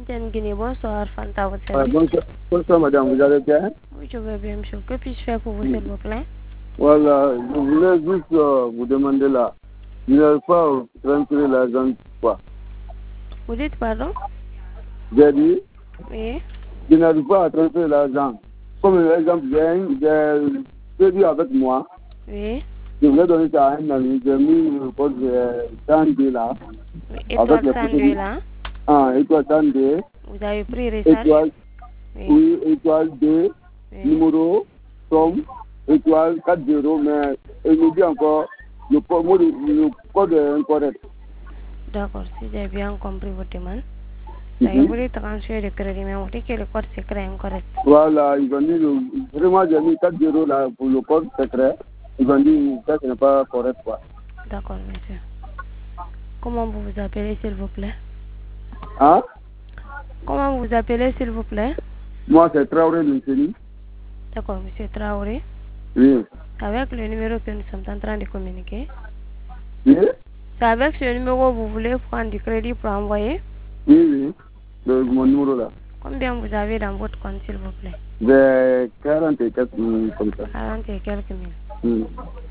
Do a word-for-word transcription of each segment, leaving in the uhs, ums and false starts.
Guinée, bonsoir, Fanta, votre Ah, service. bonsoir, bonsoir, madame, vous allez bien? Oui, je vais bien, monsieur. Que puis-je faire pour vous, s'il vous plaît? Voilà, je voulais juste euh, vous demander là. Je n'arrive pas à transférer l'argent, quoi. Vous dites pardon? J'ai dit, Oui. je n'arrive pas à transférer l'argent. Comme par exemple, j'ai j'ai prévu avec moi. Oui. Je voulais donner ça à un ami. J'ai mis le code de Sandé là. Oui. Avec Étoile les cent photos. deux, là. Ah, étoile Sandé. Vous avez pris recharge? Étoile, Oui. oui, étoile deux, Oui. numéro, somme, étoile quatre zéro, mais il me dit encore le code, le code est incorrect. D'accord, si j'ai bien compris votre demande. Mm Ça -hmm. vous voulez transférer le crédit, mais vous dites que le code secret est incorrect. Voilà, ils ont dit, le, vraiment, j'ai mis quatre zéro là pour le code secret. Ils ont dit, ça, ce n'est pas correct, quoi. D'accord, monsieur. Comment vous vous appelez, s'il vous plaît? Hein? Comment vous vous appelez, s'il vous plaît? Moi, c'est Traoré Lunceni. D'accord, monsieur Traoré. Oui. Avec le numéro que nous sommes en train de communiquer. Oui? C'est avec ce numéro que vous voulez prendre du crédit pour envoyer? Oui, oui. Le, mon numéro là. Combien vous avez dans votre compte, s'il vous plaît? J'ai quarante et quatre mille comme ça. quarante et quelques mille. Mm.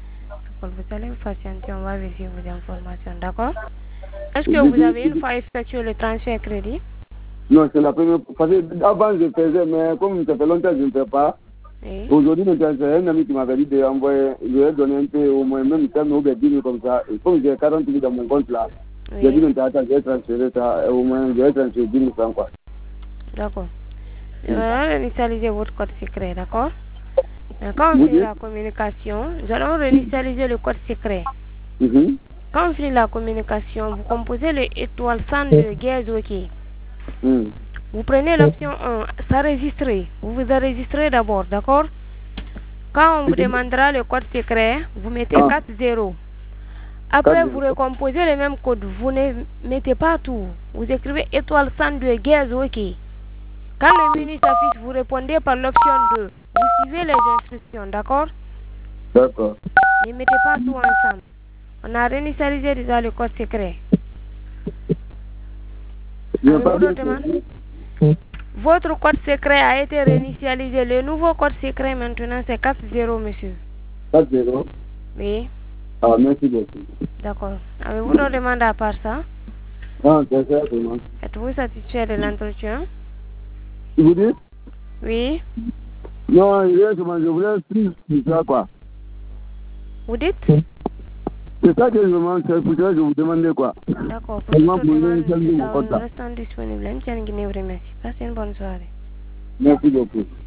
Vous allez vous patienter, on va vérifier vos informations, d'accord? Est-ce que vous avez une fois effectué le transfert crédit? Non, c'est la première fois. Parce que avant, je faisais, mais comme ça fait longtemps que je ne fais pas, Oui. aujourd'hui, c'est un ami qui m'avait dit d'envoyer, je lui ai donné un peu, au moins, même ça, mais dix mille comme ça. Et comme j'ai quarante mille dans mon compte là, Oui. j'ai dit, mais attends, j'ai transféré ça, au moins, j'ai transféré dix mille francs, quoi. D'accord. Je vais réinitialiser votre code secret, d'accord? Quand on Vous finit dites? la communication, nous allons réinitialiser le code secret. Mhm. Quand on finit la communication, vous composez le étoile cent deux guerres OK. Mm. Vous prenez l'option un, s'enregistrer. Vous vous enregistrez d'abord, d'accord? Quand on vous demandera le code secret, vous mettez Ah. quatre zéro. Après, quatre vous zéro. recomposez le même code. Vous ne mettez pas tout. Vous écrivez étoile cent deux guerres OK. Quand le menu s'affiche, vous répondez par l'option deux. Vous suivez les instructions, d'accord? D'accord. Ne mettez pas tout ensemble. On a réinitialisé déjà le code secret. Avez-vous d'autres demandes? Votre code secret a été réinitialisé. Le nouveau code secret maintenant c'est quatre zéro, monsieur. quatre zéro. Oui. Ah, merci beaucoup. D'accord. Avez-vous d'autres demandes à part ça? Ah, c'est ça, c'est moi. Êtes-vous satisfait de l'entretien? Vous dites? Oui. Non, je voulais plus ça, quoi. Vous dites? C'est ça que je demande, c'est pour ça que je vous demandais quoi. D'accord. Pour toute demande, nous restons disponibles. Passez une bonne soirée. Merci beaucoup.